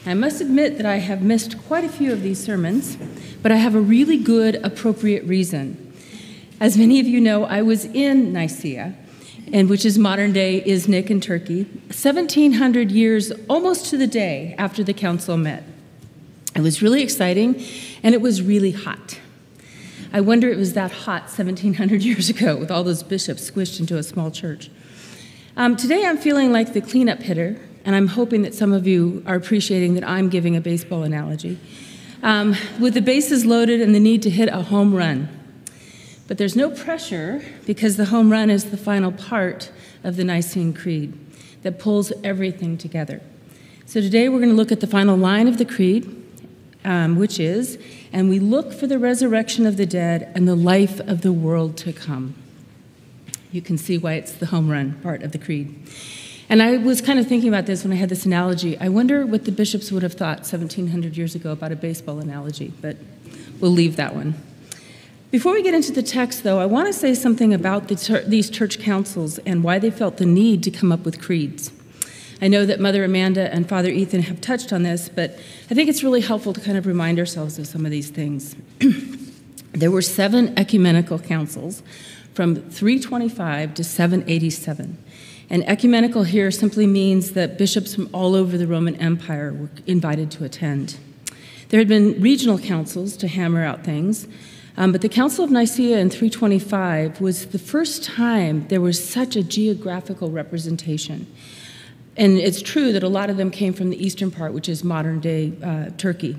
I must admit that I have missed quite a few of these sermons, but I have a really good, appropriate reason. As many of you know, I was in Nicaea, and which is modern-day Iznik in Turkey, 1,700 years, almost to the day, after the council met. It was really exciting, and it was really hot. I wonder it was that hot 1,700 years ago with all those bishops squished into a small church. Today I'm feeling like the cleanup hitter, and I'm hoping that some of you are appreciating that I'm giving a baseball analogy, with the bases loaded and the need to hit a home run. But there's no pressure because the home run is the final part of the Nicene Creed that pulls everything together. So today we're going to look at the final line of the Creed, which is, "And we look for the resurrection of the dead and the life of the world to come." You can see why it's the home run part of the Creed. And I was kind of thinking about this when I had this analogy. I wonder what the bishops would have thought 1,700 years ago about a baseball analogy, but we'll leave that one. Before we get into the text, though, I want to say something about these church councils and why they felt the need to come up with creeds. I know that Mother Amanda and Father Ethan have touched on this, but I think it's really helpful to kind of remind ourselves of some of these things. There were 7 ecumenical councils from 325 to 787. And ecumenical here simply means that bishops from all over the Roman Empire were invited to attend. There had been regional councils to hammer out things, but the Council of Nicaea in 325 was the first time there was such a geographical representation. And it's true that a lot of them came from the eastern part, which is modern-day Turkey.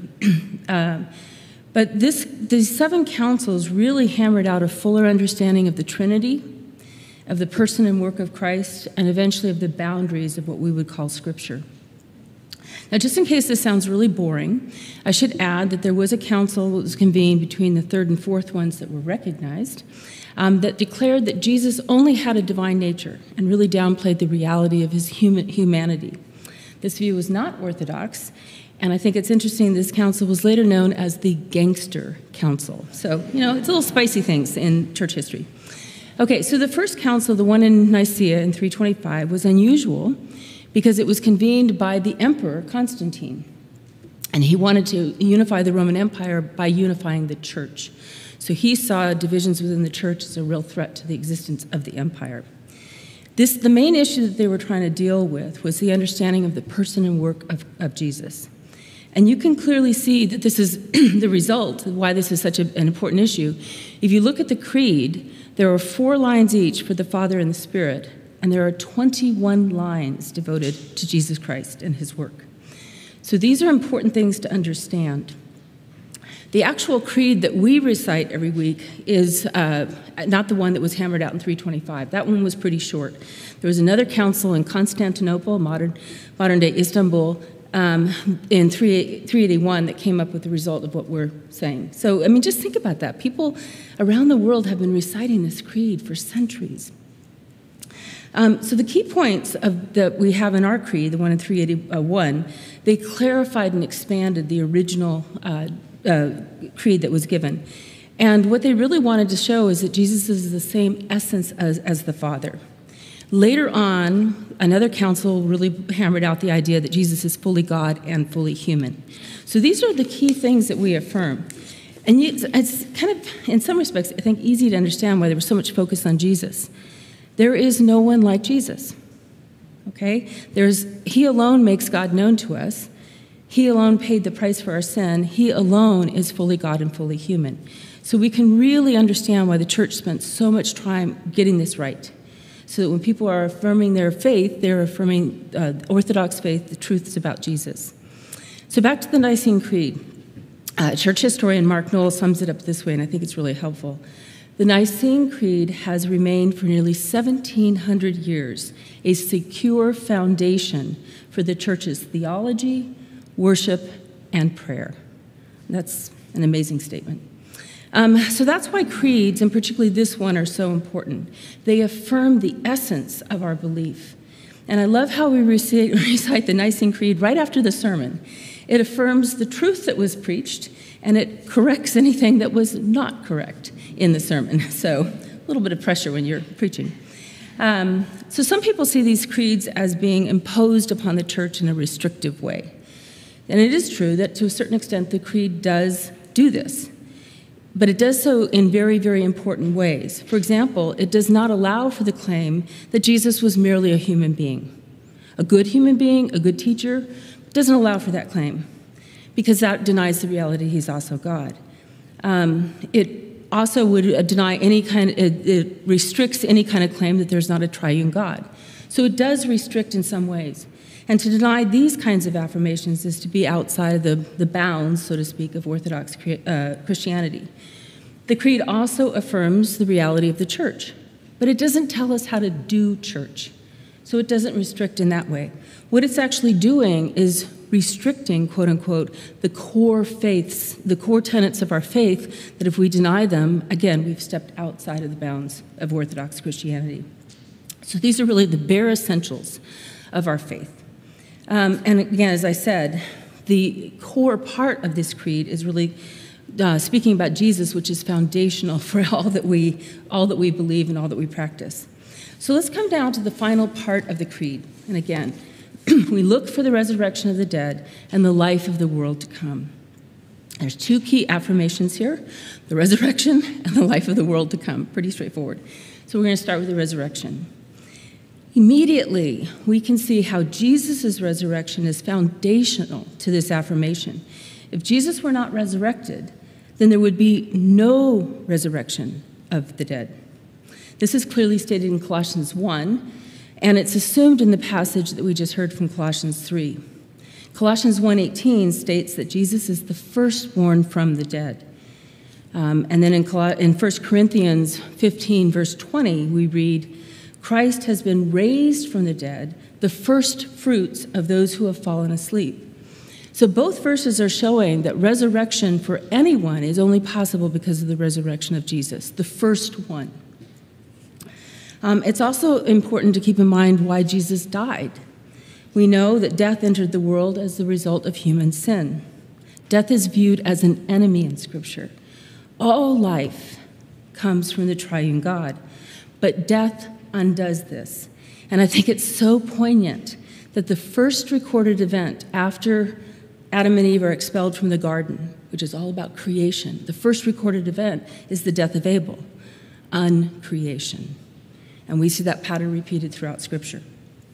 But these 7 councils really hammered out a fuller understanding of the Trinity, of the person and work of Christ, and eventually of the boundaries of what we would call Scripture. Now, just in case this sounds really boring, I should add that there was a council that was convened between the 3rd and 4th ones that were recognized that declared that Jesus only had a divine nature and really downplayed the reality of his humanity. This view was not orthodox, and I think it's interesting this council was later known as the Gangster Council. So, it's a little spicy things in church history. Okay, so the first council, the one in Nicaea in 325, was unusual because it was convened by the Emperor Constantine, and he wanted to unify the Roman Empire by unifying the church. So he saw divisions within the church as a real threat to the existence of the empire. The main issue that they were trying to deal with was the understanding of the person and work of Jesus. And you can clearly see that this is the result of why this is such an important issue. If you look at the creed, there are 4 lines each for the Father and the Spirit, and there are 21 lines devoted to Jesus Christ and his work. So these are important things to understand. The actual creed that we recite every week is not the one that was hammered out in 325. That one was pretty short. There was another council in Constantinople, modern-day Istanbul, in 381 that came up with the result of what we're saying. So, just think about that. People around the world have been reciting this creed for centuries. So the key points that we have in our creed, the one in 381, they clarified and expanded the original creed that was given. And what they really wanted to show is that Jesus is the same essence as the Father. Later on, another council really hammered out the idea that Jesus is fully God and fully human. So these are the key things that we affirm. And it's kind of, in some respects, I think, easy to understand why there was so much focus on Jesus. There is no one like Jesus, okay? He alone makes God known to us. He alone paid the price for our sin. He alone is fully God and fully human. So we can really understand why the church spent so much time getting this right. So that when people are affirming their faith, they're affirming Orthodox faith, the truths about Jesus. So back to the Nicene Creed. Church historian Mark Noll sums it up this way, and I think it's really helpful. The Nicene Creed has remained for nearly 1,700 years a secure foundation for the church's theology, worship, and prayer. That's an amazing statement. So that's why creeds, and particularly this one, are so important. They affirm the essence of our belief. And I love how we recite the Nicene Creed right after the sermon. It affirms the truth that was preached, and it corrects anything that was not correct in the sermon. So a little bit of pressure when you're preaching. So some people see these creeds as being imposed upon the church in a restrictive way. And it is true that to a certain extent the Creed does do this, but it does so in very, very important ways. For example, it does not allow for the claim that Jesus was merely a human being. A good human being, a good teacher, doesn't allow for that claim, because that denies the reality he's also God. It also would deny it restricts any kind of claim that there's not a triune God. So it does restrict in some ways. And to deny these kinds of affirmations is to be outside of the bounds, so to speak, of Orthodox Christianity. The Creed also affirms the reality of the church, but it doesn't tell us how to do church. So it doesn't restrict in that way. What it's actually doing is restricting, quote unquote, the core faiths, the core tenets of our faith, that if we deny them, again, we've stepped outside of the bounds of Orthodox Christianity. So these are really the bare essentials of our faith. And again, as I said, the core part of this creed is really speaking about Jesus, which is foundational for all that we believe and all that we practice. So let's come down to the final part of the creed. And again, we look for the resurrection of the dead and the life of the world to come. There's two key affirmations here, the resurrection and the life of the world to come. Pretty straightforward. So we're going to start with the resurrection. Immediately, we can see how Jesus' resurrection is foundational to this affirmation. If Jesus were not resurrected, then there would be no resurrection of the dead. This is clearly stated in Colossians 1, and it's assumed in the passage that we just heard from Colossians 3. Colossians 1:18 states that Jesus is the firstborn from the dead. And then in 1 Corinthians 15, verse 20, we read, Christ has been raised from the dead, the first fruits of those who have fallen asleep. So both verses are showing that resurrection for anyone is only possible because of the resurrection of Jesus, the first one. It's also important to keep in mind why Jesus died. We know that death entered the world as the result of human sin. Death is viewed as an enemy in Scripture. All life comes from the triune God, but death undoes this. And I think it's so poignant that the first recorded event after Adam and Eve are expelled from the garden, which is all about creation, the first recorded event is the death of Abel, uncreation. And we see that pattern repeated throughout Scripture.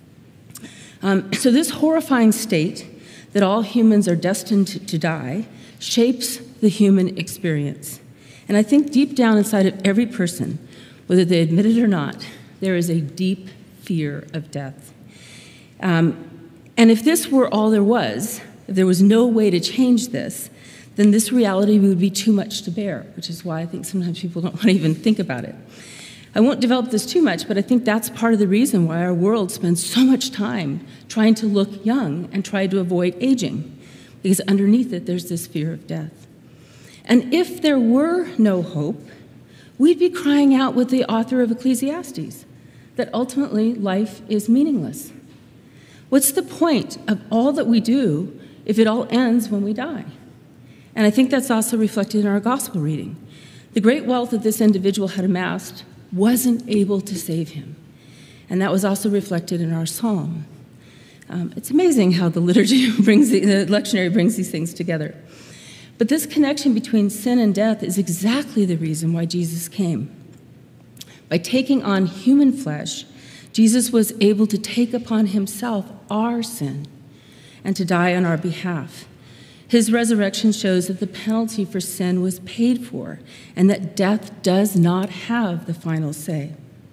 So this horrifying state that all humans are destined to die shapes the human experience. And I think deep down inside of every person, whether they admit it or not, there is a deep fear of death. And if this were all there was, if there was no way to change this, then this reality would be too much to bear, which is why I think sometimes people don't want to even think about it. I won't develop this too much, but I think that's part of the reason why our world spends so much time trying to look young and try to avoid aging, because underneath it, there's this fear of death. And if there were no hope, we'd be crying out with the author of Ecclesiastes, that ultimately life is meaningless. What's the point of all that we do if it all ends when we die? And I think that's also reflected in our gospel reading. The great wealth that this individual had amassed wasn't able to save him. And that was also reflected in our psalm. It's amazing how the liturgy the lectionary brings these things together. But this connection between sin and death is exactly the reason why Jesus came. By taking on human flesh, Jesus was able to take upon himself our sin and to die on our behalf. His resurrection shows that the penalty for sin was paid for and that death does not have the final say.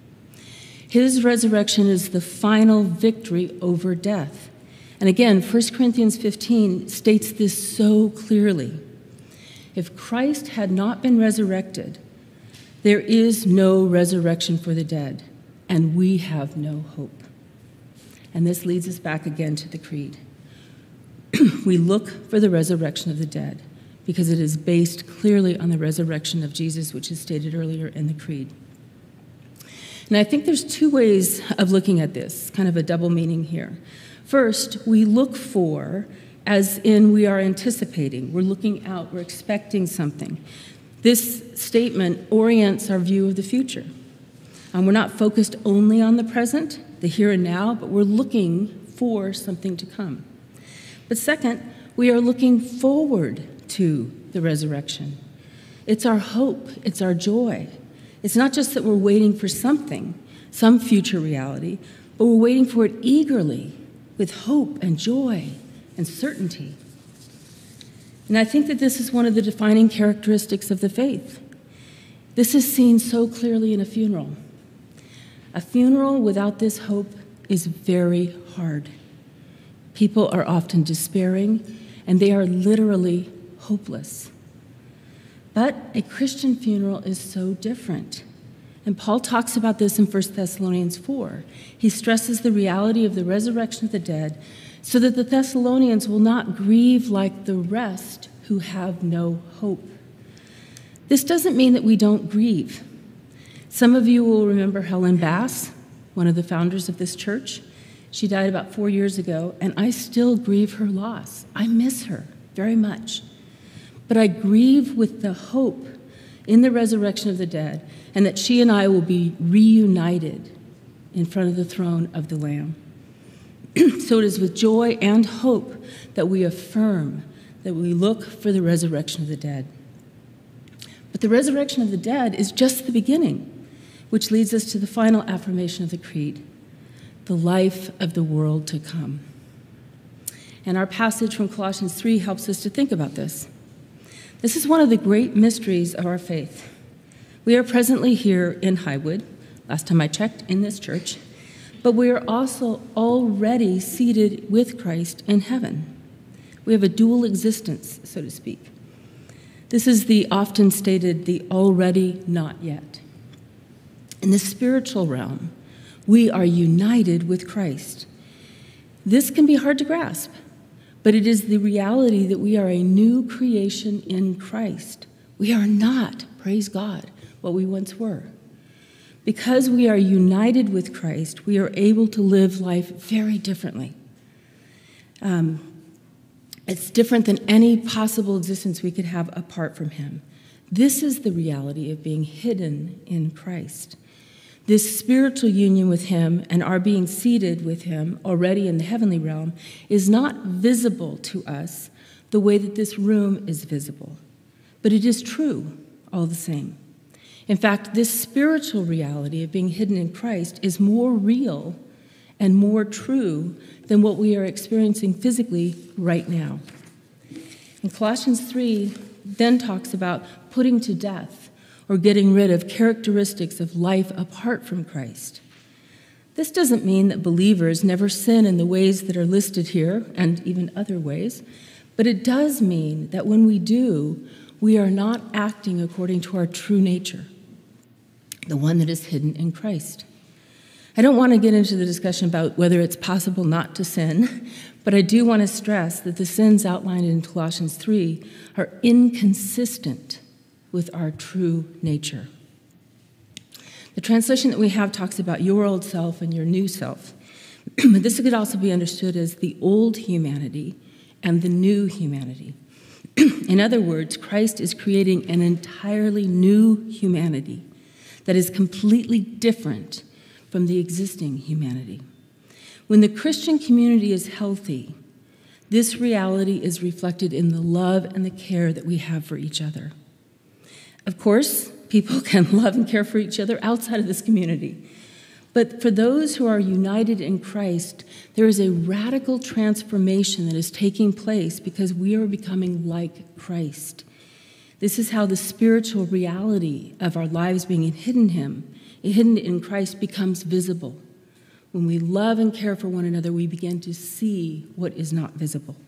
His resurrection is the final victory over death. And again, 1 Corinthians 15 states this so clearly. If Christ had not been resurrected, there is no resurrection for the dead, and we have no hope. And this leads us back again to the creed. We look for the resurrection of the dead because it is based clearly on the resurrection of Jesus, which is stated earlier in the creed. And I think there's two ways of looking at this, kind of a double meaning here. First, we look for, as in we are anticipating, we're looking out, we're expecting something. This statement orients our view of the future. We're not focused only on the present, the here and now, but we're looking for something to come. But second, we are looking forward to the resurrection. It's our hope, it's our joy. It's not just that we're waiting for something, some future reality, but we're waiting for it eagerly with hope and joy and certainty. And I think that this is one of the defining characteristics of the faith. This is seen so clearly in a funeral. A funeral without this hope is very hard. People are often despairing, and they are literally hopeless. But a Christian funeral is so different. And Paul talks about this in 1 Thessalonians 4. He stresses the reality of the resurrection of the dead so that the Thessalonians will not grieve like the rest who have no hope. This doesn't mean that we don't grieve. Some of you will remember Helen Bass, one of the founders of this church. She died about 4 years ago, and I still grieve her loss. I miss her very much. But I grieve with the hope in the resurrection of the dead, and that she and I will be reunited in front of the throne of the Lamb. So it is with joy and hope that we affirm that we look for the resurrection of the dead. But the resurrection of the dead is just the beginning, which leads us to the final affirmation of the Creed, the life of the world to come. And our passage from Colossians 3 helps us to think about this. This is one of the great mysteries of our faith. We are presently here in Highwood, last time I checked, in this church, but we are also already seated with Christ in heaven. We have a dual existence, so to speak. This is the often stated, the already not yet. In the spiritual realm, we are united with Christ. This can be hard to grasp, but it is the reality that we are a new creation in Christ. We are not, praise God, what we once were. Because we are united with Christ, we are able to live life very differently. It's different than any possible existence we could have apart from him. This is the reality of being hidden in Christ. This spiritual union with him and our being seated with him already in the heavenly realm is not visible to us the way that this room is visible, but it is true all the same. In fact, this spiritual reality of being hidden in Christ is more real and more true than what we are experiencing physically right now. And Colossians 3 then talks about putting to death or getting rid of characteristics of life apart from Christ. This doesn't mean that believers never sin in the ways that are listed here and even other ways, but it does mean that when we do, we are not acting according to our true nature, the one that is hidden in Christ. I don't want to get into the discussion about whether it's possible not to sin, but I do want to stress that the sins outlined in Colossians 3 are inconsistent with our true nature. The translation that we have talks about your old self and your new self. But this could also be understood as the old humanity and the new humanity. In other words, Christ is creating an entirely new humanity that is completely different from the existing humanity. When the Christian community is healthy, this reality is reflected in the love and the care that we have for each other. Of course, people can love and care for each other outside of this community. But for those who are united in Christ, there is a radical transformation that is taking place because we are becoming like Christ. This is how the spiritual reality of our lives being hidden in Christ becomes visible. When we love and care for one another, we begin to see what is not visible.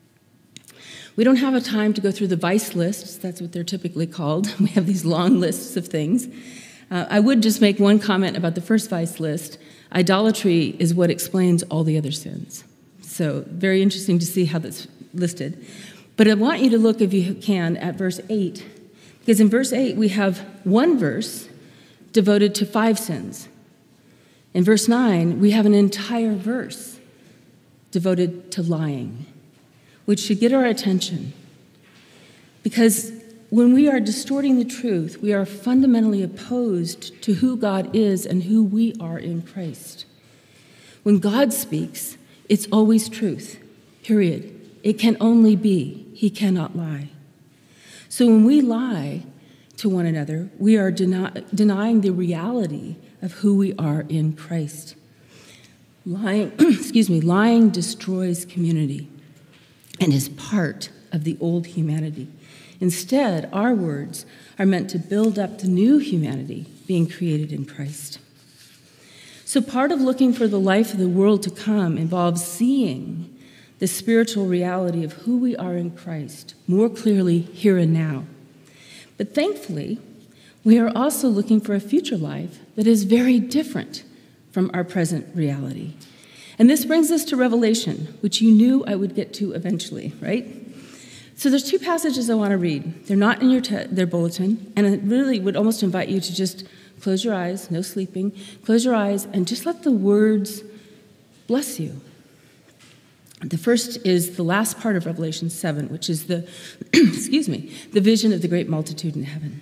We don't have a time to go through the vice lists. That's what they're typically called. We have these long lists of things. I would just make one comment about the first vice list. Idolatry is what explains all the other sins. So very interesting to see how that's listed. But I want you to look, if you can, at verse 8. Because in verse 8, we have one verse devoted to 5 sins. In verse 9, we have an entire verse devoted to lying, which should get our attention. Because when we are distorting the truth, we are fundamentally opposed to who God is and who we are in Christ. When God speaks, it's always truth, period. It can only be. He cannot lie. So when we lie to one another, we are denying the reality of who we are in Christ. Lying, lying destroys community and is part of the old humanity. Instead, our words are meant to build up the new humanity being created in Christ. So part of looking for the life of the world to come involves seeing the spiritual reality of who we are in Christ more clearly here and now. But thankfully, we are also looking for a future life that is very different from our present reality. And this brings us to Revelation, which you knew I would get to eventually, right? So there's two passages I want to read. They're not in their bulletin, and I really would almost invite you to just close your eyes, no sleeping, close your eyes, and just let the words bless you. The first is the last part of Revelation 7, which is the vision of the great multitude in heaven.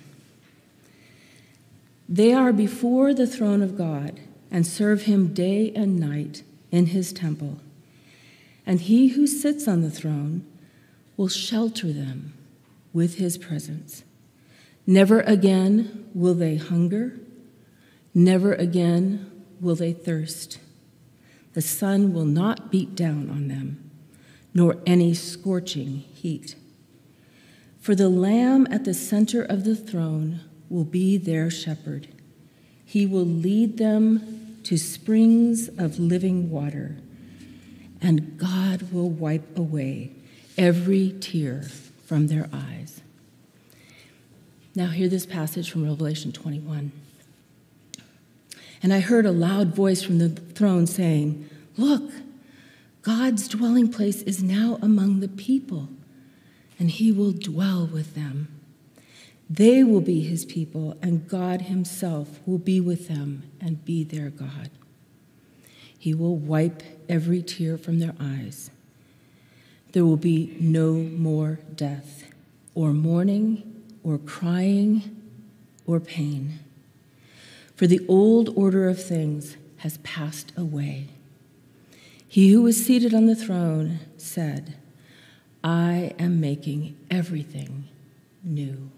They are before the throne of God and serve him day and night in his temple. And he who sits on the throne will shelter them with his presence. Never again will they hunger. Never again will they thirst. The sun will not beat down on them, nor any scorching heat. For the Lamb at the center of the throne will be their shepherd. He will lead them to springs of living water, and God will wipe away every tear from their eyes. Now hear this passage from Revelation 21. And I heard a loud voice from the throne saying, "Look, God's dwelling place is now among the people, and he will dwell with them. They will be his people, and God himself will be with them and be their God. He will wipe every tear from their eyes. There will be no more death, or mourning, or crying, or pain. For the old order of things has passed away." He who was seated on the throne said, "I am making everything new."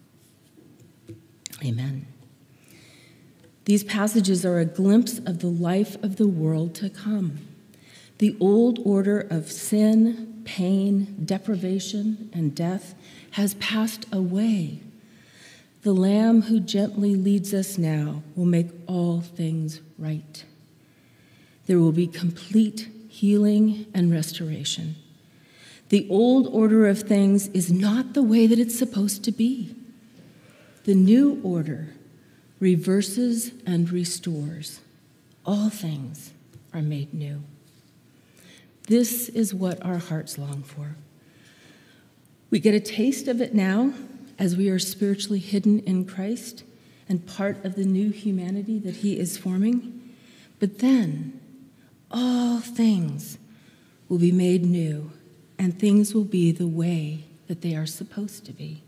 Amen. These passages are a glimpse of the life of the world to come. The old order of sin, pain, deprivation, and death has passed away. The Lamb who gently leads us now will make all things right. There will be complete healing and restoration. The old order of things is not the way that it's supposed to be. The new order reverses and restores. All things are made new. This is what our hearts long for. We get a taste of it now as we are spiritually hidden in Christ and part of the new humanity that he is forming. But then all things will be made new, and things will be the way that they are supposed to be.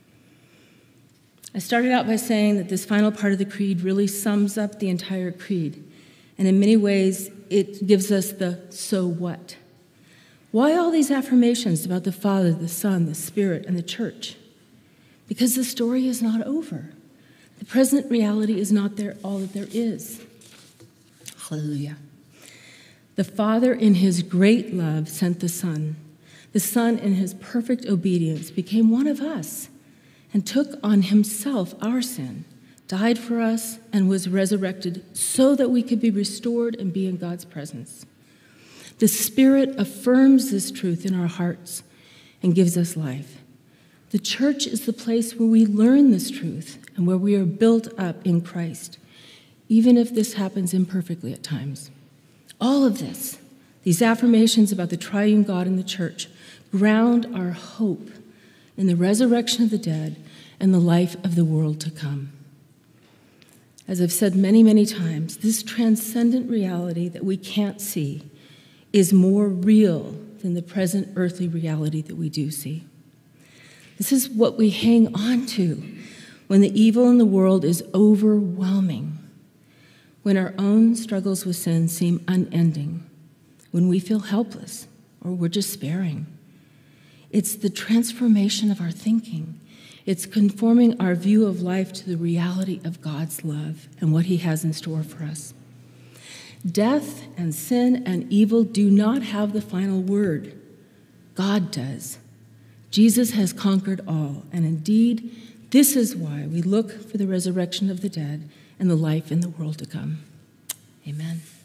I started out by saying that this final part of the creed really sums up the entire creed. And in many ways, it gives us the so what. Why all these affirmations about the Father, the Son, the Spirit, and the church? Because the story is not over. The present reality is not all that there is. Hallelujah. The Father, in his great love, sent the Son. The Son, in his perfect obedience, became one of us and took on himself our sin, died for us, and was resurrected so that we could be restored and be in God's presence. The Spirit affirms this truth in our hearts and gives us life. The church is the place where we learn this truth and where we are built up in Christ, even if this happens imperfectly at times. All of this, these affirmations about the triune God in the church, ground our hope in the resurrection of the dead and the life of the world to come. As I've said many, many times, this transcendent reality that we can't see is more real than the present earthly reality that we do see. This is what we hang on to when the evil in the world is overwhelming, when our own struggles with sin seem unending, when we feel helpless or we're despairing, It's the transformation of our thinking. It's conforming our view of life to the reality of God's love and what he has in store for us. Death and sin and evil do not have the final word. God does. Jesus has conquered all, and indeed, this is why we look for the resurrection of the dead and the life in the world to come. Amen.